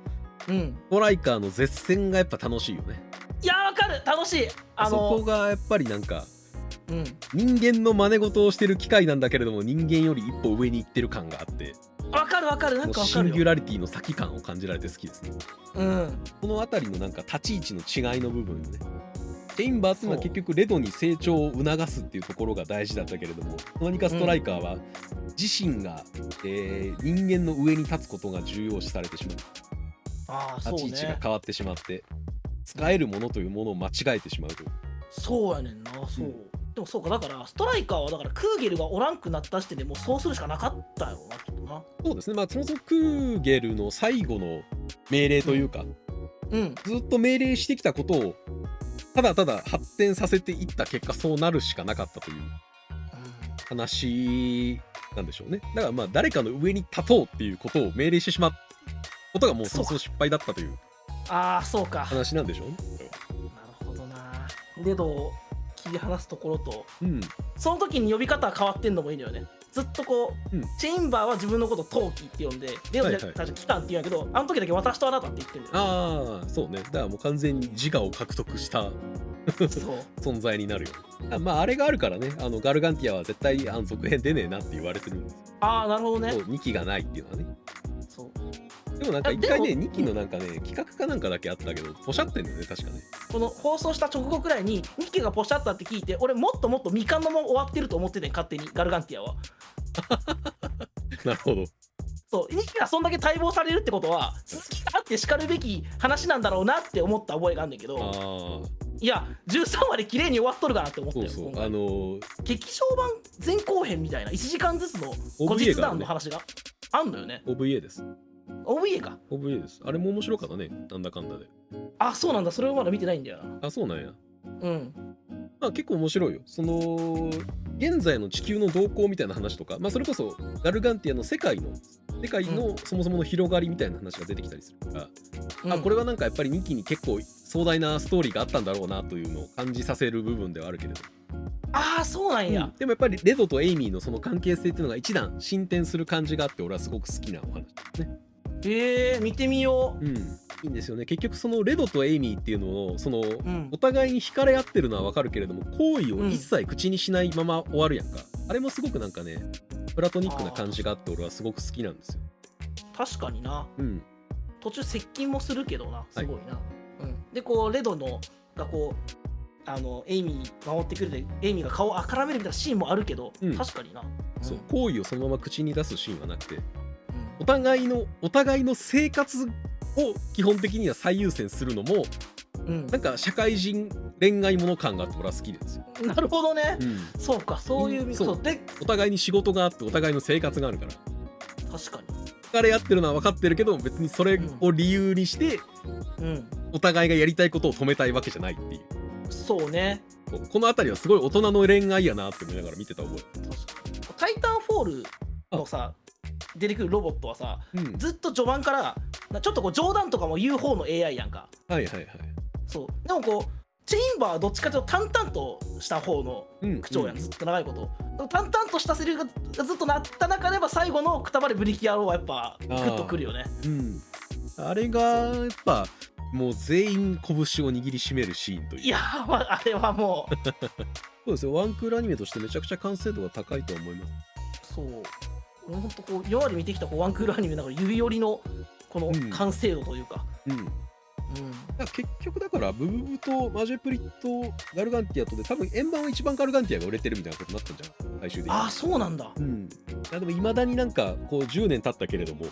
ストライカーの絶戦がやっぱ楽しいよね。 いやわかる、楽しい。 そこがやっぱりなんか、人間の真似事をしてる機械なんだけれども人間より一歩上に行ってる感があって、 わかるわかる、なんかわかるよ。 シンギュラリティの先感を感じられて好きですね。この辺りのなんか立ち位置の違いの部分ね。チェインバーっていうのは結局レドに成長を促すっていうところが大事だったけれども、何かストライカーは自身が、人間の上に立つことが重要視されてしまう。立ち位置が変わってしまって使えるものというものを間違えてしまうという。 そうやねんな。そう、でもそうか、だからストライカーはだからクーゲルがおらんくなった時点でもうそうするしかなかったよな、きっとな。 そうですね。まあそもそもクーゲルの最後の命令というか、ずっと命令してきたことをただただ発展させていった結果そうなるしかなかったという話なんでしょうね。だからまあ誰かの上に立とうっていうことを命令してしまうことがもうそもそも失敗だったという話なんでしょうね。 なるほどな。レドを切り離すところと、その時に呼び方は変わってんのもいいのよね。ずっとこう、チェインバーは自分のことトウキって呼んで、レオじゃ確かキタンって言うんやけど、あの時だけ私とあなたって言ってるんだよ。 ああ、そうね。だからもう完全に自我を獲得した存在になるよ。まああれがあるからね、ガルガンティアは絶対続編出ねえなって言われてるんですよ。 ああ、なるほどね。 2期がないっていうのはね。 そうでもなんか一回ね、2期のなんかね、企画かなんかだけあったけど、ポシャってんだよね、確かね。この放送した直後くらいに2期がポシャったって聞いて、俺もっともっと未完のまま終わってると思ってて、勝手にガルガンティアは。 なるほど。 そう、2期がそんだけ待望されるってことは続きがあってしかるべき話なんだろうなって思った覚えがあるんだけど、いや13話で綺麗に終わっとるかなって思ったよ。 そう劇場版前後編みたいな1時間ずつの後日談の話があんのよね。 OVA です。 OVA か。 OVA です。あれも面白かったね、なんだかんだで。 あ、そうなんだ。それをまだ見てないんだよな。 あ、そうなんや。まあ結構面白いよ。その現在の地球の動向みたいな話とか、まあそれこそガルガンティアの世界のそもそもの広がりみたいな話が出てきたりするから、あ、これはなんかやっぱり2期に結構壮大なストーリーがあったんだろうなというのを感じさせる部分ではあるけれど。 ああ、そうなんや。 でもやっぱりレドとエイミーのその関係性っていうのが一段進展する感じがあって、俺はすごく好きなお話ですね。 見てみよう。 いいんですよね。結局そのレドとエイミーっていうのをお互いに惹かれ合ってるのはわかるけれども、行為を一切口にしないまま終わるやんか。あれもすごくなんかね、プラトニックな感じがあって、俺はすごく好きなんですよ。 確かにな。途中接近もするけどな、すごいな。でこうレドのがこうエイミー守ってくれて、エイミーが顔をあからめるみたいなシーンもあるけど、確かにな。 そう行為をそのまま口に出すシーンはなくて、お互いの生活を基本的には最優先するのも、なんか社会人恋愛もの感があって俺は好きですよ。 なるほどね。そうか、そういうそうで、お互いに仕事があってお互いの生活があるから、 確かに疲れ合ってるのは分かってるけど、別にそれを理由にして、お互いがやりたいことを止めたいわけじゃないっていう。 そうね。 この辺りはすごい大人の恋愛やなって思いながら見てた覚え。 タイタンフォールのさ出てくるロボットはさ、ずっと序盤からちょっとこう冗談とかも言う方の AI やんか。そうでもこうチェインバーはどっちかというと淡々とした方の口調やん、ずっと長いこと。淡々としたセリフがずっとなった中では最後のくたばれブリキ野郎はやっぱグッとくるよね。 あれがやっぱもう全員拳を握りしめるシーンという。 いやー、あれはもうそうですよ。ワンクールアニメとしてめちゃくちゃ完成度が高いと思います。 そう、ほんとこう今まで見てきたワンクールアニメの中で指折りのこの完成度というか、 結局だからブブブとマジェプリとガルガンティアとで多分円盤は一番ガルガンティアが売れてるみたいなことになったんじゃん、最終的に。 あ、そうなんだ。 いやでもいまだになんかこう10年経ったけれども、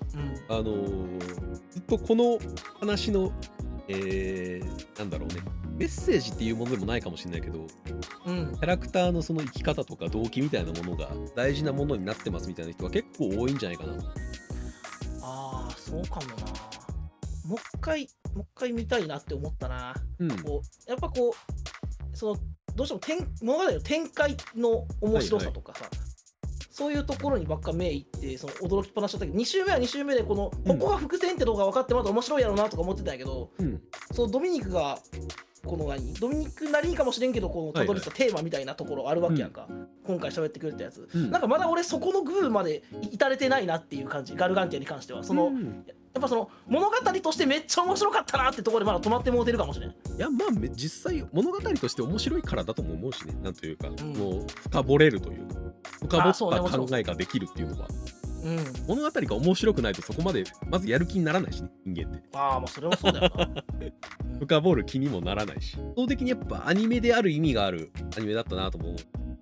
ずっとこの話のなんだろうね、メッセージっていうものでもないかもしれないけど、キャラクターのその生き方とか動機みたいなものが大事なものになってますみたいな人は結構多いんじゃないかな。 ああ、そうかもな。もう一回見たいなって思ったな。こうやっぱこうそのどうしても物語の展開の面白さとかさ、そういうところにばっか目いってその驚きっぱなしだったけど、2週目は2週目でここが伏線って動画分かってまだ面白いやろうなとか思ってたんやけど、そのドミニクがドミニクなりにかもしれんけどこのたどり着いたテーマみたいなところあるわけやんか、今回喋ってくれたやつ、なんかまだ俺そこのグーまで至れてないなっていう感じ。ガルガンティアに関してはその、 やっぱその物語としてめっちゃ面白かったなってところでまだ止まってもうてるかもしれん。いやまあ実際物語として面白いからだとも思うしね。なんというか、もう深掘れるというか深掘った考えができるっていうのは、物語が面白くないとそこまでまずやる気にならないしね、人間って。 まあそれもそうだよな。 深掘る気にもならないし、圧倒的にやっぱアニメである意味があるアニメだったなと思う。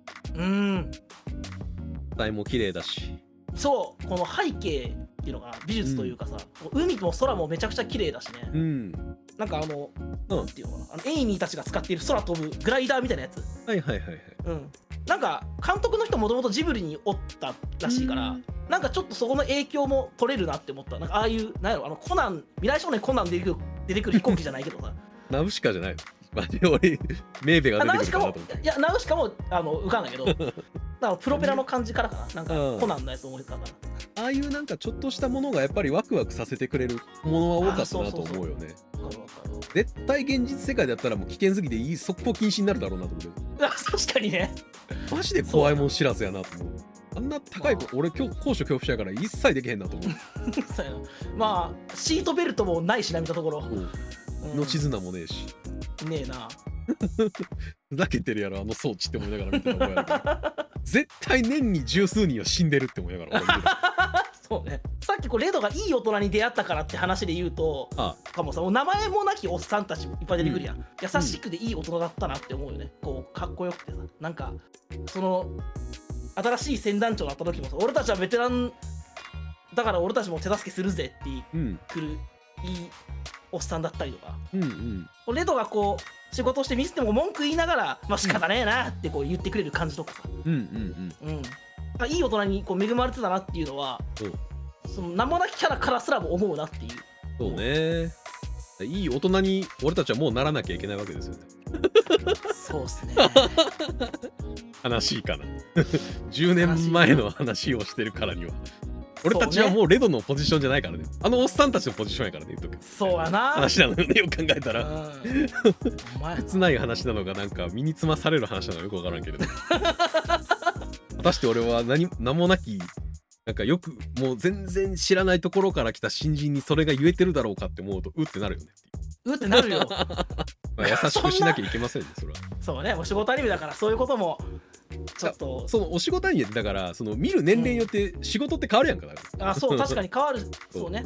題も綺麗だし、 そうこの背景っていうのが美術というかさ、海も空もめちゃくちゃ綺麗だしね。なんかなんていうのかな、エイミーたちが使っている空飛ぶグライダーみたいなやつ。なんか監督の人もともとジブリにおったらしいから、なんかちょっとそこの影響も取れるなって思った。なんかああいうなんやろ、コナン、未来少年コナンで出てくる飛行機じゃないけどさ。 ナウシカじゃないの？俺メーベが出てくるかなと思って。 いやナウシカも浮かんだけど、だからプロペラの感じからかな。なんかコナンのやつ思い浮かんだな。 ああいうなんかちょっとしたものがやっぱりワクワクさせてくれるものは多かったなと思うよね。絶対現実世界だったらもう危険すぎて速攻禁止になるだろうなと思う。 確かにね。 マジで怖いもん知らずやなと思う。あんな高い俺高所恐怖症やから一切できへんなと思う。 そうやな。まあシートベルトもないしな、見たところ。 命綱もねえし。 ねえな。 ふざけてるやろあの装置って思いながら見てた覚えある。絶対年に十数人は死んでるって思いながら。 そうね。さっきレドがいい大人に出会ったからって話で言うと、かもさ、名前もなきおっさんたちいっぱい出てくるやん。優しくていい大人だったなって思うよね。こうかっこよくてさ、なんかその新しい船団長になった時もさ、俺たちはベテランだから俺たちも手助けするぜって来るいいおっさんだったりとか、レドがこう仕事してミスっても文句言いながら、まあ仕方ねえなってこう言ってくれる感じとかさ、いい大人にこう恵まれてたなっていうのは、その名もなきキャラからすらも思うなっていう。 そうね。いい大人に俺たちはもうならなきゃいけないわけですよね。 そうっすね。 悲しいかな。10年前の話をしてるからには。俺たちはもうレドのポジションじゃないからね。あのおっさんたちのポジションやからね、言っとく。 そうやな。 話なのよね、よく考えたら。切ない話なのか、なんか身につまされる話なのかよくわからんけれど。果たして俺は名もなき、なんかよくもう全然知らないところから来た新人にそれが言えてるだろうかって思うとうってなるよね。 うってなるよ。 まあ優しくしなきゃいけませんね、それは。 そうね、お仕事アニメだからそういうこともちょっと。 そのお仕事アニメだからその見る年齢によって仕事って変わるやんか。 そう確かに変わる。そうね。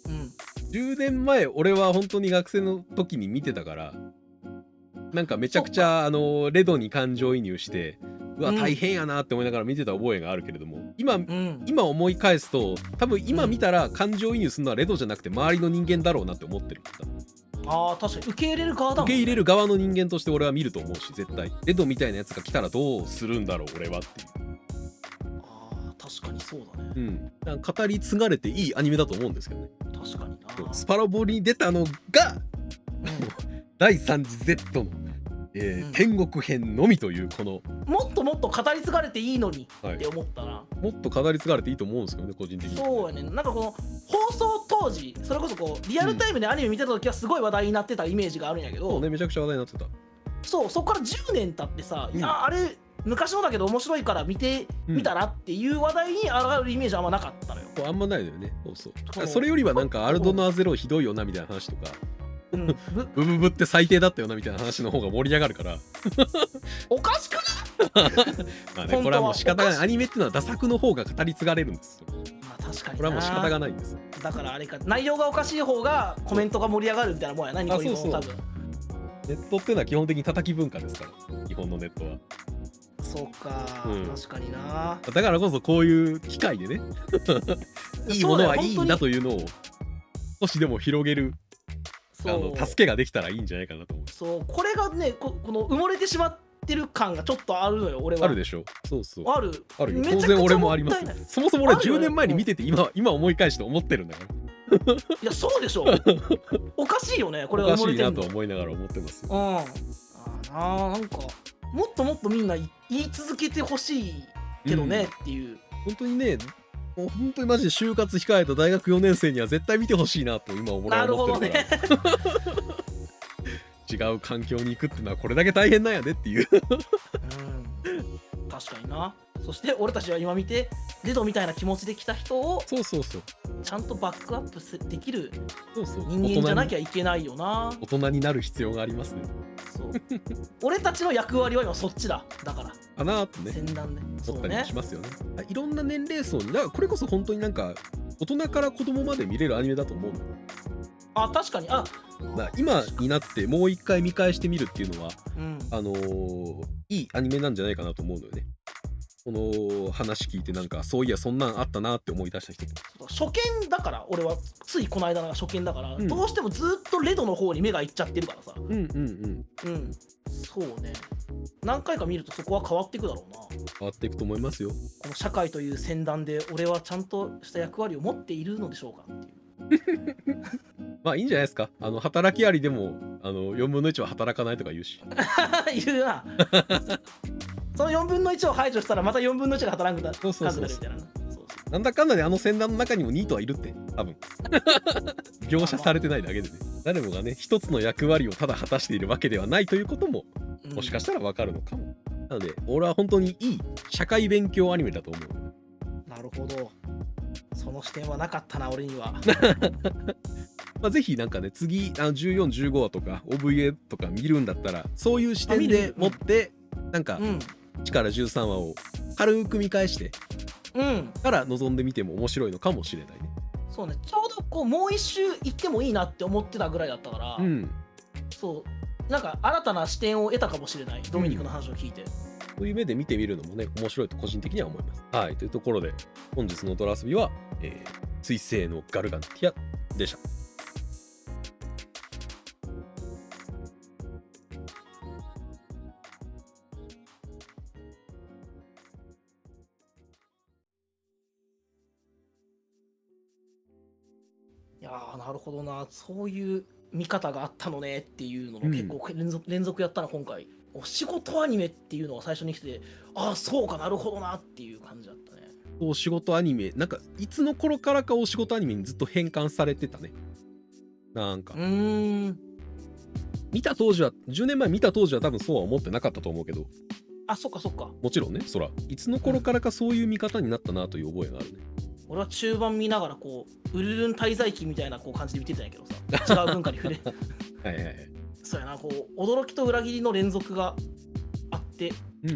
10年前俺は本当に学生の時に見てたから、なんかめちゃくちゃレドに感情移入して。うわ大変やなって思いながら見てた覚えがあるけれども、今思い返すと多分今見たら感情移入するのはレドじゃなくて周りの人間だろうなって思ってる。 確かに受け入れる側だもん、 受け入れる側の人間として俺は見ると思うし、絶対レドみたいなやつが来たらどうするんだろう俺はっていう。 確かにそうだね。 語り継がれていいアニメだと思うんですけどね。 確かにな。 スパロボに出たのが、第3次 Z の天国編のみというこのもっともっと語り継がれていいのにって思ったな。 もっと語り継がれていいと思うんですけどね、個人的に。 そうやね。なんかこの放送当時それこそこうリアルタイムでアニメ見てた時はすごい話題になってたイメージがあるんやけど、 そうね、めちゃくちゃ話題になってた。 そこから10年経ってさ、いやあれ昔のだけど面白いから見てみたらっていう話題に上がるイメージはあんまなかったのよ。 あんまないのよね。それよりはなんかアルドナーゼロひどいよなみたいな話とか、ブブブって最低だったよなみたいな話の方が盛り上がるから。 おかしくない？ まあね、これはもう仕方がない。アニメっていうのはダ作の方が語り継がれるんですよ。 まあ確かにこれはもう仕方がないんです。 だからあれか、内容がおかしい方がコメントが盛り上がるみたいなもんやな、ニコニコも多分。 ネットっていうのは基本的に叩き文化ですから、日本のネットは。 そうか、確かにな。 だからこそこういう機会でね、いいものはいいんだというのを少しでも広げる助けができたらいいんじゃないかなと思う。 そう、これがね、この埋もれてしまってる感がちょっとあるのよ、俺は。 あるでしょ。そうそう。 あるよ。 当然俺もあります。そもそも俺10年前に見てて今思い返して思ってるんだから。 いやそうでしょ。おかしいよね、これは。おかしいなと思いながら思ってます。 なんかもっともっとみんな言い続けてほしいけどねっていう。 本当にね。もう本当にマジで就活控えた大学4年生には絶対見てほしいなと今思ってるから。なるほどね。違う環境に行くってのはこれだけ大変なんやでっていう。 確かにな。 そして俺たちは今見てレドみたいな気持ちで来た人をそうそうそうちゃんとバックアップできるそうそう人間じゃなきゃいけないよな。 大人になる必要がありますね。 そう俺たちの役割は今そっちだ。だからかなーってね戦団で思ったりもしますよね。いろんな年齢層にだからこれこそ本当になんか大人から子供まで見れるアニメだと思うの。 あ、確かに。あ、 だ今になってもう一回見返してみるっていうのは、 うん、 いいアニメなんじゃないかなと思うのよね。この話聞いてなんかそういやそんなんあったなって思い出した人も。 初見だから俺はついこの間のが初見だから、 うん、 どうしてもずっとレドの方に目がいっちゃってるからさ。 うんうんうんうん、そうね。何回か見るとそこは変わっていくだろうな。 変わっていくと思いますよ。 この社会という戦団で俺はちゃんとした役割を持っているのでしょうかっていうまあいいんじゃないですか。働きありでも4分の1は働かないとか言うし言うなその4分の1を排除したらまた4分の1が働くんだ数が出るみたいな。 なんだかんだで戦団の中にもニートはいるって多分描写されてないだけでね、誰もがね一つの役割をただ果たしているわけではないということももしかしたら分かるのかも、なので俺は本当にいい社会勉強アニメだと思う。 なるほど、その視点はなかったな俺にはまあぜひなんかね次14、15話とか OVA とか見るんだったらそういう視点で持ってなんか1から13話を軽く見返してから望んでみても面白いのかもしれないね。 そうね、ちょうどこうもう一周行ってもいいなって思ってたぐらいだったから、そうなんか新たな視点を得たかもしれない、ドミニクの話を聞いて、 そういう目で見てみるのもね面白いと個人的には思います。はい、というところで本日のドラ遊びは、水星のガルガンティアでした。 いやーなるほどな、そういう見方があったのねっていうのの結構連続やったな今回。お仕事アニメっていうのが最初に来て、ああそうかなるほどなっていう感じだったね。 お仕事アニメなんかいつの頃からかお仕事アニメにずっと変換されてたね。なんか見た当時は10年前見た当時は多分そうは思ってなかったと思うけど、 あ、そっかそっか、 もちろんねそらいつの頃からかそういう見方になったなという覚えがあるね。 俺は中盤見ながらこうウルルン滞在記みたいなこう感じで見てたんやけどさ、違う文化に触れはいはいはい、 そうやな、こう驚きと裏切りの連続があって、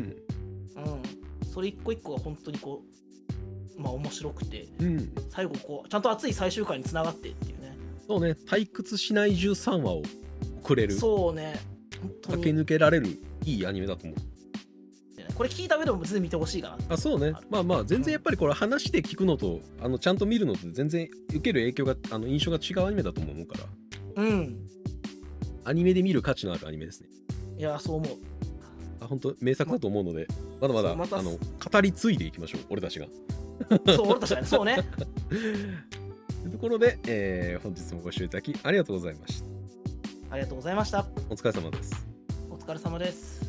それ一個一個が本当にこうまあ面白くて、最後こうちゃんと熱い最終回につながってっていうね。 そうね、退屈しない13話をくれる、 そうね、本当に駆け抜けられるいいアニメだと思う。 これ聞いた上でも全然見てほしいかな。 あ、そうね、まあまあ全然やっぱりこれ話で聞くのとちゃんと見るのと全然受ける影響が印象が違うアニメだと思うから、アニメで見る価値のあるアニメですね。 いやそう思う。 本当名作だと思うので、まだまだ語り継いでいきましょう俺たちが。 そう俺たちがね、そうねというところで、本日もご視聴いただきありがとうございました。 ありがとうございました。 お疲れ様です。 お疲れ様です。